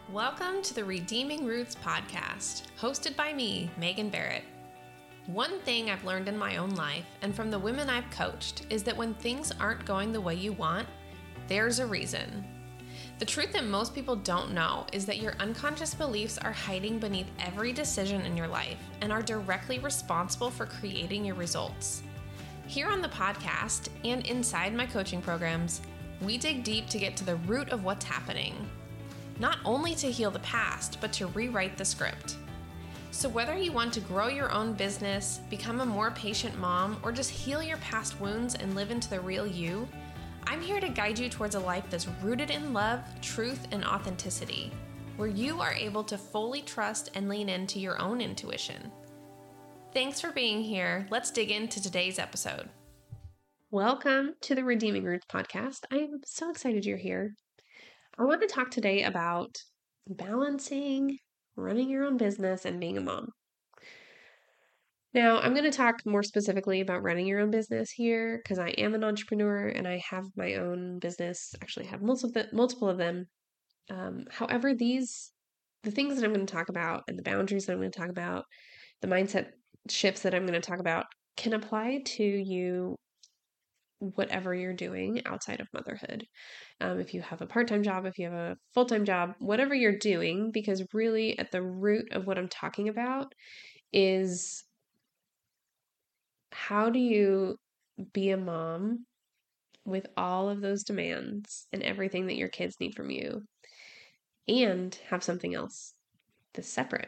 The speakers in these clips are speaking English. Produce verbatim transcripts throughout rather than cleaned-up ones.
Welcome to the Redeeming Roots podcast, hosted by me, Megan Barrett. One thing I've learned in my own life and from the women I've coached is that when things aren't going the way you want, there's a reason. The truth that most people don't know is that your unconscious beliefs are hiding beneath every decision in your life and are directly responsible for creating your results. Here on the podcast and inside my coaching programs, we dig deep to get to the root of what's happening. Not only to heal the past, but to rewrite the script. So whether you want to grow your own business, become a more patient mom, or just heal your past wounds and live into the real you, I'm here to guide you towards a life that's rooted in love, truth, and authenticity, where you are able to fully trust and lean into your own intuition. Thanks for being here. Let's dig into today's episode. Welcome to the Redeeming Roots podcast. I'm so excited you're here. I want to talk today about balancing running your own business and being a mom. Now, I'm going to talk more specifically about running your own business here because I am an entrepreneur and I have my own business. Actually, I have multiple multiple of them. Um, however, these the things that I'm going to talk about and the boundaries that I'm going to talk about, the mindset shifts that I'm going to talk about can apply to you whatever you're doing outside of motherhood. Um, if you have a part-time job, if you have a full-time job, whatever you're doing, because really at the root of what I'm talking about is how do you be a mom with all of those demands and everything that your kids need from you and have something else that's separate.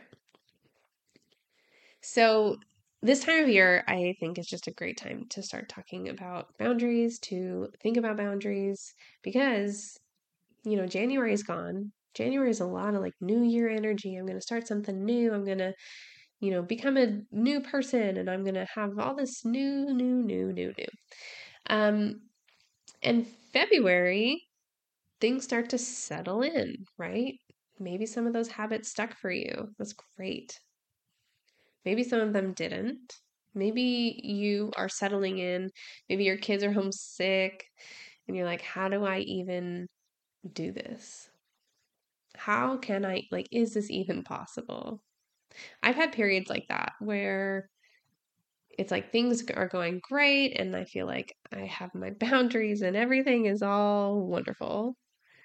So this time of year, I think is just a great time to start talking about boundaries, to think about boundaries, because, you know, January is gone. January is a lot of like new year energy. I'm going to start something new. I'm going to, you know, become a new person and I'm going to have all this new, new, new, new, new. Um, and February, things start to settle in, right? Maybe some of those habits stuck for you. That's great. Maybe some of them didn't. Maybe you are settling in. Maybe your kids are homesick and you're like, how do I even do this? How can I, like, is this even possible? I've had periods like that where it's like things are going great and I feel like I have my boundaries and everything is all wonderful.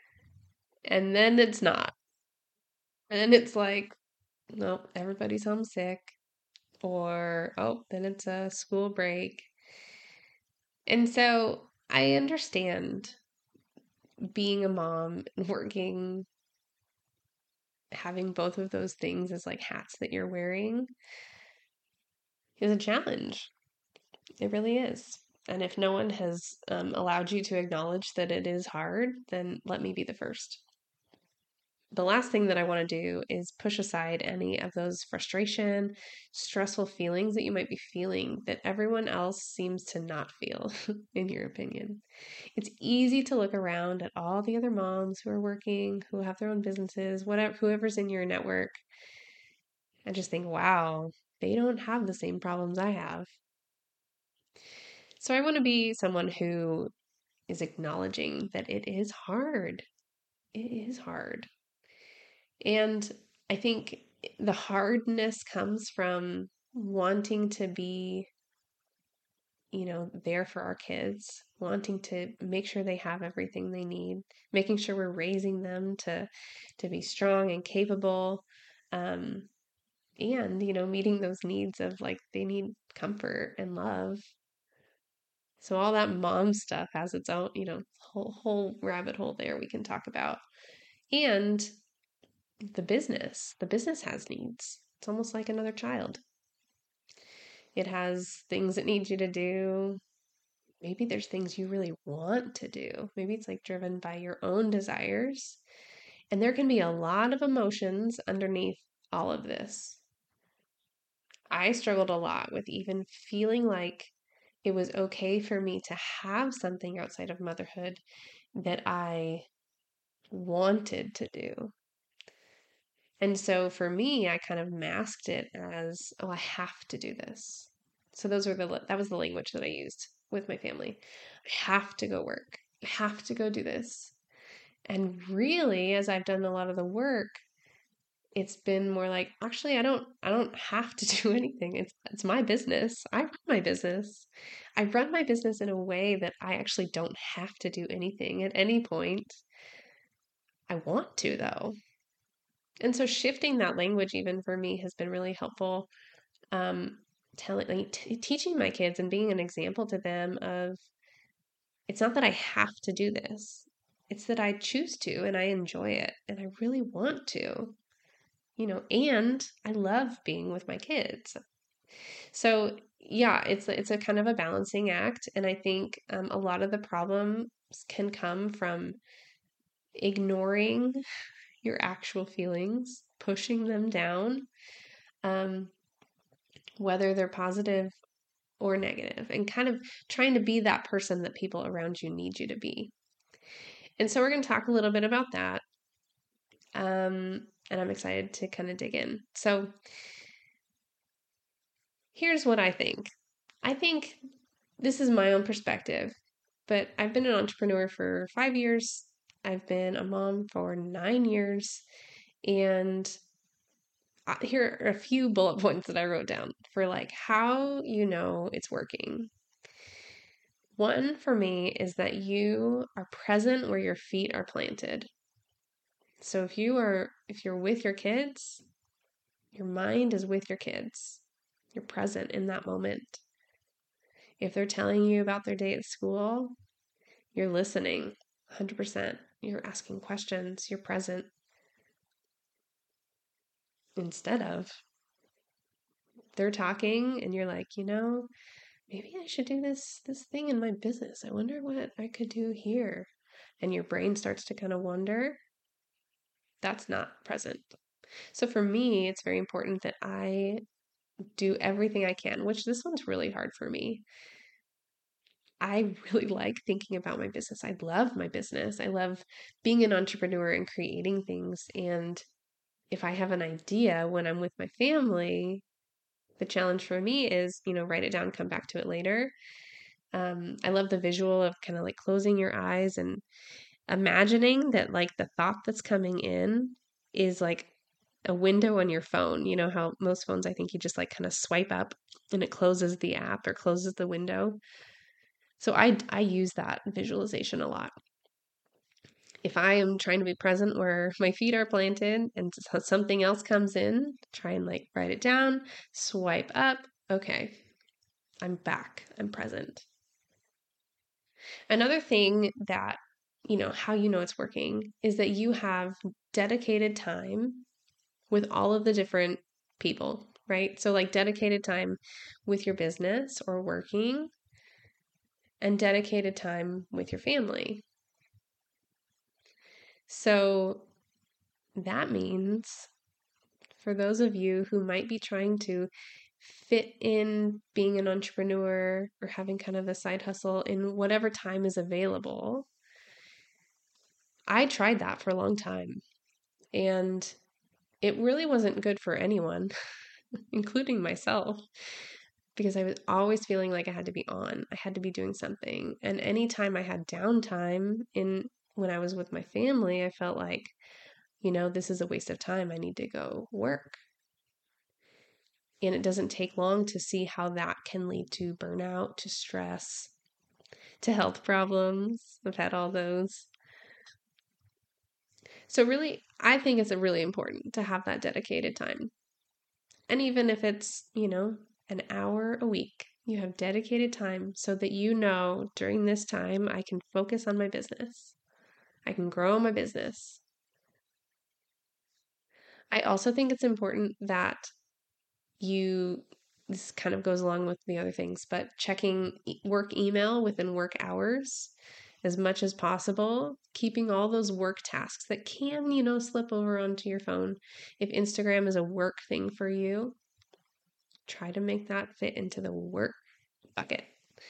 And then it's not. And it's like, nope, everybody's homesick. Or, oh, then it's a school break. And so I understand being a mom and working, having both of those things as like hats that you're wearing is a challenge. It really is. And if no one has um, allowed you to acknowledge that it is hard, then let me be the first. The last thing that I want to do is push aside any of those frustration, stressful feelings that you might be feeling that everyone else seems to not feel, in your opinion. It's easy to look around at all the other moms who are working, who have their own businesses, whatever, whoever's in your network, and just think, wow, they don't have the same problems I have. So I want to be someone who is acknowledging that it is hard. It is hard. And I think the hardness comes from wanting to be, you know, there for our kids, wanting to make sure they have everything they need, making sure we're raising them to to be strong and capable, um, and, you know, meeting those needs of like they need comfort and love. So all that mom stuff has its own, you know, whole whole rabbit hole there we can talk about. And the business, the business has needs. It's almost like another child. It has things it needs you to do. Maybe there's things you really want to do. Maybe it's like driven by your own desires. And there can be a lot of emotions underneath all of this. I struggled a lot with even feeling like it was okay for me to have something outside of motherhood that I wanted to do. And so for me, I kind of masked it as, oh, I have to do this. So those were the, that was the language that I used with my family. I have to go work. I have to go do this. And really, as I've done a lot of the work, it's been more like, actually, I don't I don't have to do anything. It's it's my business. I run my business. I run my business in a way that I actually don't have to do anything at any point. I want to though. And so shifting that language even for me has been really helpful. Um, telling, like, t- teaching my kids and being an example to them of it's not that I have to do this. It's that I choose to and I enjoy it and I really want to, you know, and I love being with my kids. So yeah, it's it's a kind of a balancing act, and I think um, a lot of the problems can come from ignoring your actual feelings, pushing them down, um, whether they're positive or negative, and kind of trying to be that person that people around you need you to be. And so we're going to talk a little bit about that. Um, and I'm excited to kind of dig in. So here's what I think. I think this is my own perspective, but I've been an entrepreneur for five years. I've been a mom for nine years. And here are a few bullet points that I wrote down for like how you know it's working. One for me is that you are present where your feet are planted. So if you are if you're with your kids, your mind is with your kids. You're present in that moment. If they're telling you about their day at school, you're listening one hundred percent. You're asking questions, you're present. Instead of they're talking and you're like, you know, maybe I should do this this thing in my business. I wonder what I could do here. And your brain starts to kind of wonder. That's not present. So for me, it's very important that I do everything I can, which this one's really hard for me. I really like thinking about my business. I love my business. I love being an entrepreneur and creating things. And if I have an idea when I'm with my family, the challenge for me is, you know, write it down, come back to it later. Um, I love the visual of kind of like closing your eyes and imagining that like the thought that's coming in is like a window on your phone. You know how most phones, I think you just like kind of swipe up and it closes the app or closes the window. So I I use that visualization a lot. If I am trying to be present where my feet are planted and something else comes in, try and like write it down, swipe up. Okay, I'm back. I'm present. Another thing that, you know, how you know it's working is that you have dedicated time with all of the different people, right? So, like, dedicated time with your business or working, and dedicated time with your family. So, that means for those of you who might be trying to fit in being an entrepreneur or having kind of a side hustle in whatever time is available, I tried that for a long time. And it really wasn't good for anyone, including myself, because I was always feeling like I had to be on. I had to be doing something. And anytime I had downtime in when I was with my family, I felt like, you know, this is a waste of time. I need to go work. And it doesn't take long to see how that can lead to burnout, to stress, to health problems. I've had all those. So, really, I think it's really important to have that dedicated time. And even if it's, you know, an hour a week, you have dedicated time so that you know during this time I can focus on my business. I can grow my business. I also think it's important that you, this kind of goes along with the other things, but checking work email within work hours as much as possible, keeping all those work tasks that can, you know, slip over onto your phone. If Instagram is a work thing for you, try to make that fit into the work bucket.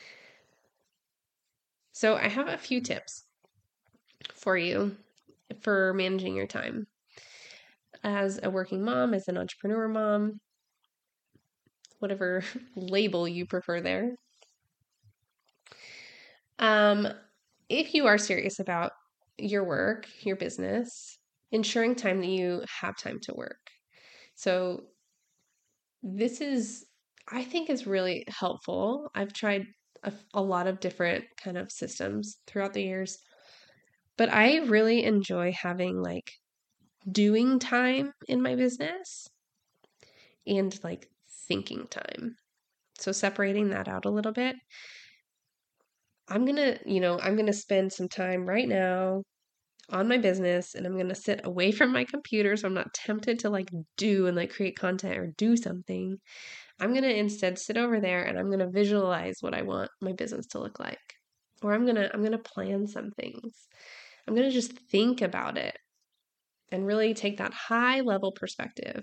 So I have a few tips for you for managing your time. As a working mom, as an entrepreneur mom, whatever label you prefer there. Um, if you are serious about your work, your business, ensuring time that you have time to work. So this is, I think, is really helpful. I've tried a, a lot of different kind of systems throughout the years, but I really enjoy having like doing time in my business and like thinking time. So separating that out a little bit. I'm gonna, you know, I'm gonna spend some time right now on my business and I'm gonna sit away from my computer so I'm not tempted to like do and like create content or do something. I'm gonna instead sit over there and I'm gonna visualize what I want my business to look like. Or I'm gonna I'm gonna plan some things. I'm gonna just think about it and really take that high level perspective.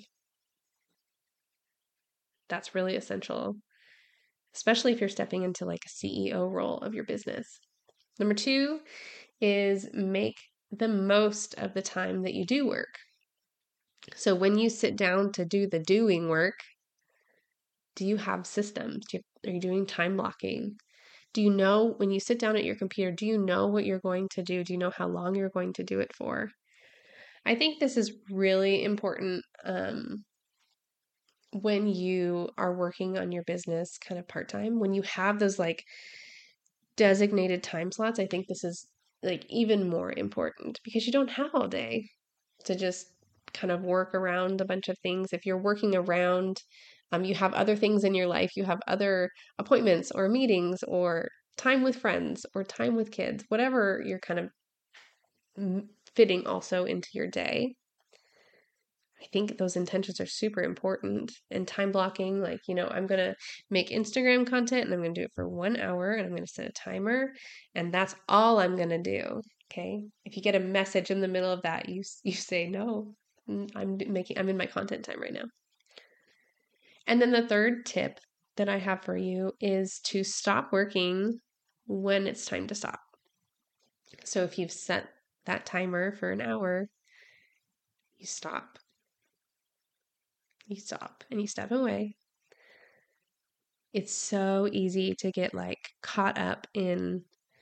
That's really essential, especially if you're stepping into like a C E O role of your business. Number two is make the most of the time that you do work. So when you sit down to do the doing work, do you have systems? Do you, are you doing time blocking? Do you know when you sit down at your computer, do you know what you're going to do? Do you know how long you're going to do it for? I think this is really important um, when you are working on your business kind of part time. When you have those like designated time slots, I think this is like even more important because you don't have all day to just kind of work around a bunch of things. If you're working around, um, you have other things in your life, you have other appointments or meetings or time with friends or time with kids, whatever you're kind of fitting also into your day. I think those intentions are super important. And time blocking, like, you know, I'm going to make Instagram content and I'm going to do it for one hour and I'm going to set a timer and that's all I'm going to do. Okay. If you get a message in the middle of that, you, you say, no, I'm making, I'm in my content time right now. And then the third tip that I have for you is to stop working when it's time to stop. So if you've set that timer for an hour, you stop. You stop and you step away. It's so easy to get like caught up in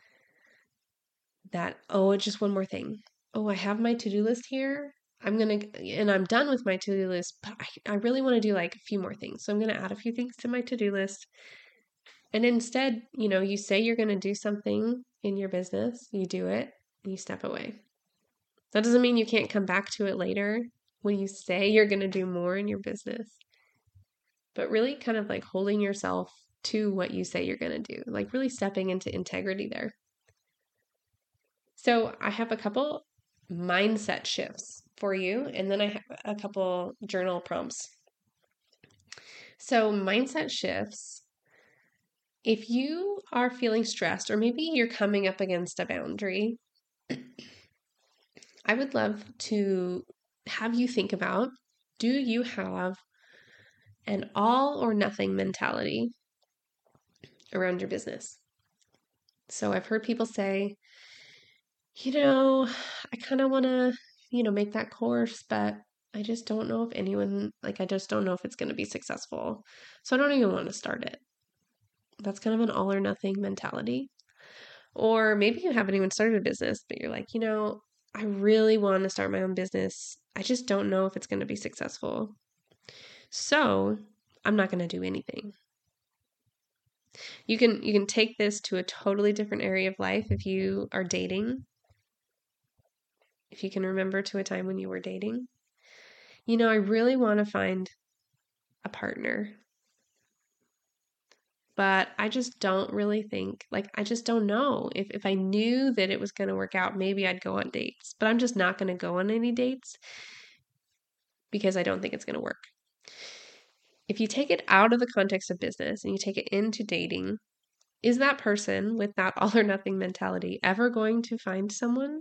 that, oh, it's just one more thing. Oh, I have my to-do list here. I'm going to, and I'm done with my to-do list, but I, I really want to do like a few more things. So I'm going to add a few things to my to-do list. And instead, you know, you say you're going to do something in your business, you do it, and you step away. That doesn't mean you can't come back to it later when you say you're going to do more in your business. But really kind of like holding yourself to what you say you're going to do, like really stepping into integrity there. So I have a couple mindset shifts for you, and then I have a couple journal prompts. So mindset shifts, if you are feeling stressed or maybe you're coming up against a boundary, I would love to have you think about, do you have an all or nothing mentality around your business? So I've heard people say, you know, I kind of want to, you know, make that course, but I just don't know if anyone, like, I just don't know if it's going to be successful. So I don't even want to start it. That's kind of an all or nothing mentality. Or maybe you haven't even started a business, but you're like, you know, I really want to start my own business. I just don't know if it's going to be successful. So I'm not going to do anything. You can you can take this to a totally different area of life if you are dating. If you can remember to a time when you were dating. You know, I really want to find a partner. But I just don't really think, like, I just don't know. If, if I knew that it was going to work out, maybe I'd go on dates. But I'm just not going to go on any dates because I don't think it's going to work. If you take it out of the context of business and you take it into dating, is that person with that all or nothing mentality ever going to find someone?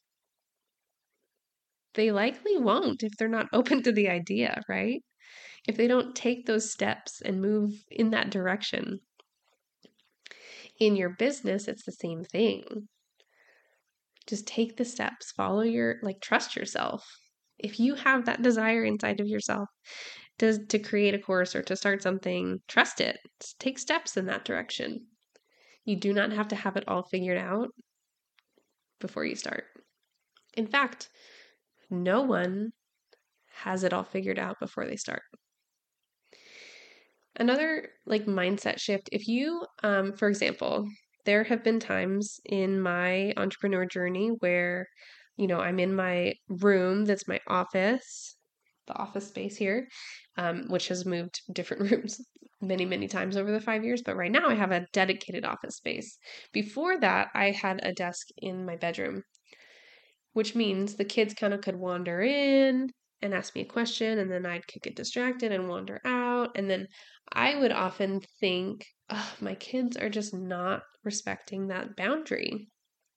They likely won't if they're not open to the idea, right? If they don't take those steps and move in that direction. In your business, it's the same thing. Just take the steps, follow your, like, trust yourself. If you have that desire inside of yourself to, to create a course or to start something, trust it. Take steps in that direction. You do not have to have it all figured out before you start. In fact, no one has it all figured out before they start. Another like mindset shift, if you, um, for example, there have been times in my entrepreneur journey where, you know, I'm in my room that's my office, the office space here, um, which has moved different rooms many, many times over the five years. But right now I have a dedicated office space. Before that, I had a desk in my bedroom, which means the kids kind of could wander in and ask me a question, and then I could get distracted and wander out. And then I would often think, oh, my kids are just not respecting that boundary.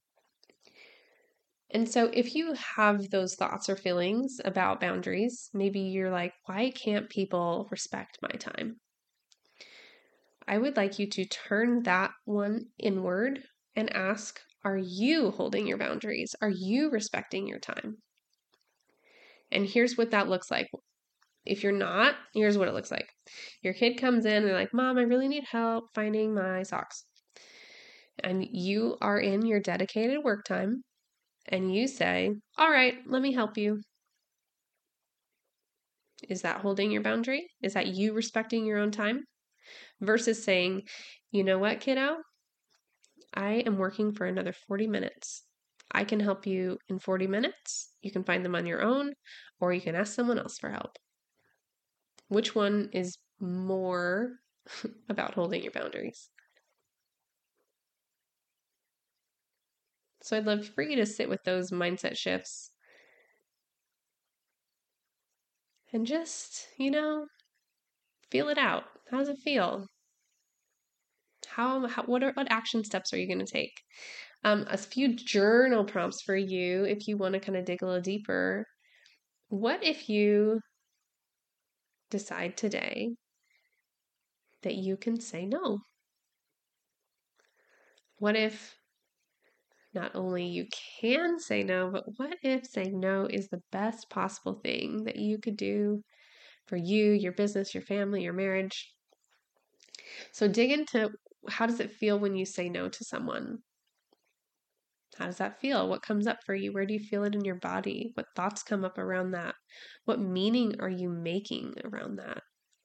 And so if you have those thoughts or feelings about boundaries, maybe you're like, why can't people respect my time? I would like you to turn that one inward and ask, are you holding your boundaries? Are you respecting your time? And here's what that looks like. If you're not, here's what it looks like. Your kid comes in and they're like, Mom, I really need help finding my socks. And you are in your dedicated work time and you say, all right, let me help you. Is that holding your boundary? Is that you respecting your own time? Versus saying, you know what, kiddo? I am working for another forty minutes. I can help you in forty minutes. You can find them on your own, or you can ask someone else for help. Which one is more about holding your boundaries? So I'd love for you to sit with those mindset shifts and just, you know, feel it out. How does it feel? How, how what are what action steps are you going to take? Um, a few journal prompts for you if you want to kind of dig a little deeper. What if you decide today that you can say no? What if not only you can say no, but what if saying no is the best possible thing that you could do for you, your business, your family, your marriage? So dig into, how does it feel when you say no to someone? How does that feel? What comes up for you? Where do you feel it in your body? What thoughts come up around that? What meaning are you making around that?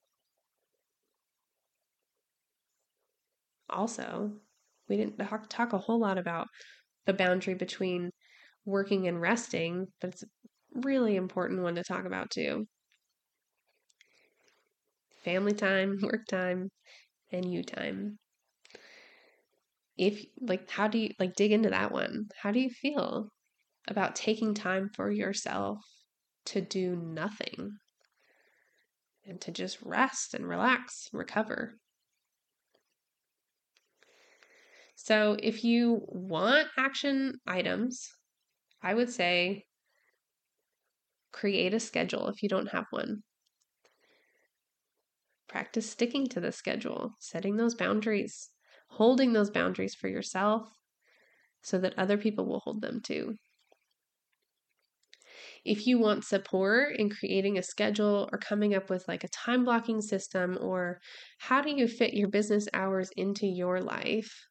Also, we didn't talk, talk a whole lot about the boundary between working and resting, but it's a really important one to talk about too. Family time, work time, and you time. If like, how do you like dig into that one? How do you feel about taking time for yourself to do nothing and to just rest and relax, recover? So if you want action items, I would say create a schedule if you don't have one. Practice sticking to the schedule, setting those boundaries, holding those boundaries for yourself so that other people will hold them too. If you want support in creating a schedule or coming up with like a time blocking system, or how do you fit your business hours into your life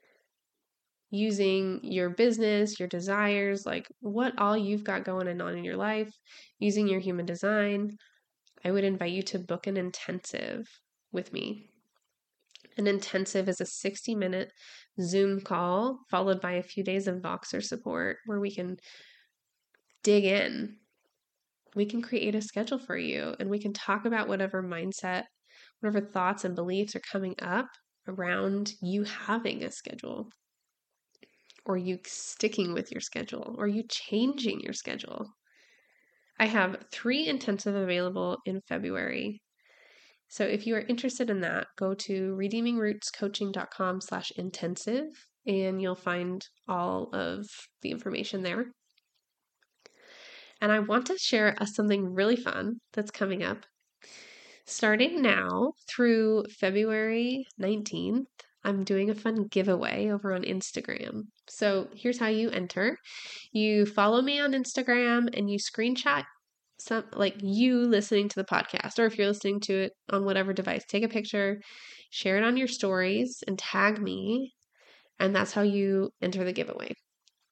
using your business, your desires, like what all you've got going on in your life, using your human design, I would invite you to book an intensive with me. An intensive is a sixty minute Zoom call followed by a few days of Voxer support where we can dig in. We can create a schedule for you and we can talk about whatever mindset, whatever thoughts and beliefs are coming up around you having a schedule, or you sticking with your schedule, or you changing your schedule. I have three intensive available in February. So if you are interested in that, go to redeeming roots coaching dot com slash intensive and you'll find all of the information there. And I want to share something really fun that's coming up. Starting now through February nineteenth, I'm doing a fun giveaway over on Instagram. So here's how you enter. You follow me on Instagram and you screenshot some, like you listening to the podcast, or if you're listening to it on whatever device, take a picture, share it on your stories and tag me. And that's how you enter the giveaway.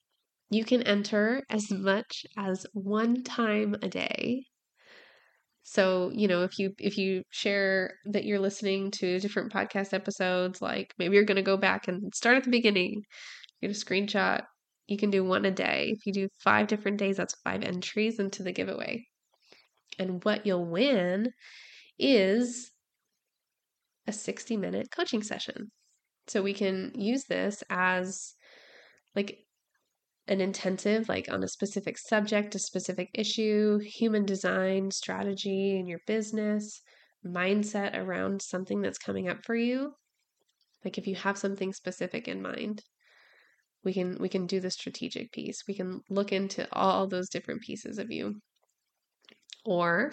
You can enter as much as one time a day. So, you know, if you if you share that you're listening to different podcast episodes, like maybe you're going to go back and start at the beginning, get a screenshot, you can do one a day. If you do five different days, that's five entries into the giveaway. And what you'll win is a sixty minute coaching session. So we can use this as like an intensive, like on a specific subject, a specific issue, human design, strategy in your business, mindset around something that's coming up for you. Like if you have something specific in mind, we can we can do the strategic piece. We can look into all those different pieces of you. Or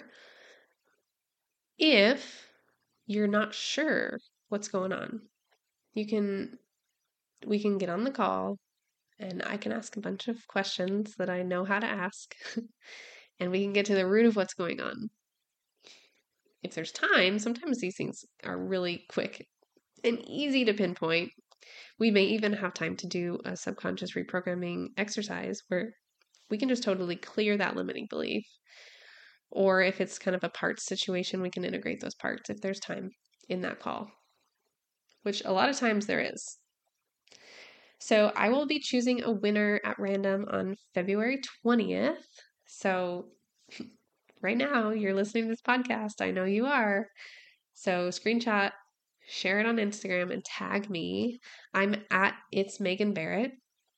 if you're not sure what's going on, you can we can get on the call and I can ask a bunch of questions that I know how to ask, and we can get to the root of what's going on. If there's time, sometimes these things are really quick and easy to pinpoint. We may even have time to do a subconscious reprogramming exercise where we can just totally clear that limiting belief. Or if it's kind of a parts situation, we can integrate those parts if there's time in that call, which a lot of times there is. So I will be choosing a winner at random on February twentieth. So right now you're listening to this podcast. I know you are. So screenshot, share it on Instagram and tag me. I'm at It's Megan Barrett.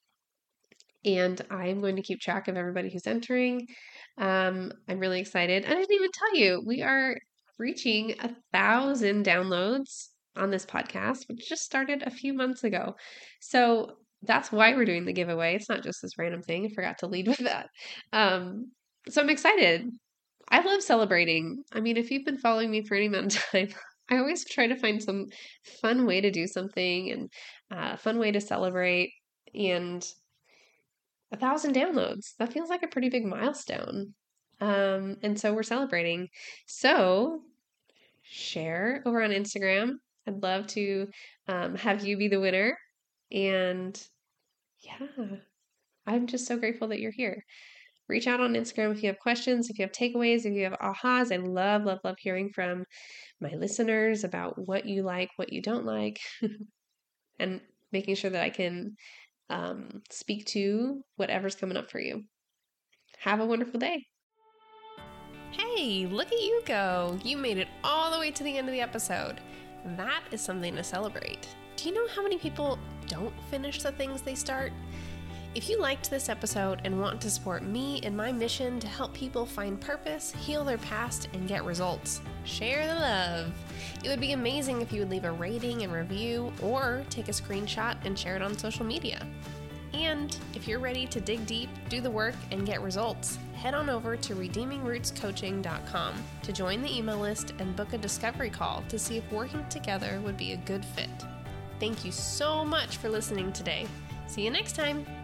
And I'm going to keep track of everybody who's entering. Um, I'm really excited. I didn't even tell you, we are reaching a thousand downloads on this podcast, which just started a few months ago. So that's why we're doing the giveaway. It's not just this random thing. I forgot to lead with that. Um, so I'm excited. I love celebrating. I mean, if you've been following me for any amount of time, I always try to find some fun way to do something and a uh, fun way to celebrate. And a thousand downloads, that feels like a pretty big milestone. Um, and so we're celebrating. So share over on Instagram. I'd love to um, have you be the winner. And yeah, I'm just so grateful that you're here. Reach out on Instagram if you have questions, if you have takeaways, if you have ahas. I love, love, love hearing from my listeners about what you like, what you don't like, and making sure that I can um, speak to whatever's coming up for you. Have a wonderful day. Hey, look at you go. You made it all the way to the end of the episode. That is something to celebrate. Do you know how many people don't finish the things they start? If you liked this episode and want to support me in my mission to help people find purpose, heal their past, and get results, share the love. It would be amazing if you would leave a rating and review or take a screenshot and share it on social media. And if you're ready to dig deep, do the work, and get results, head on over to redeeming roots coaching dot com to join the email list and book a discovery call to see if working together would be a good fit. Thank you so much for listening today. See you next time.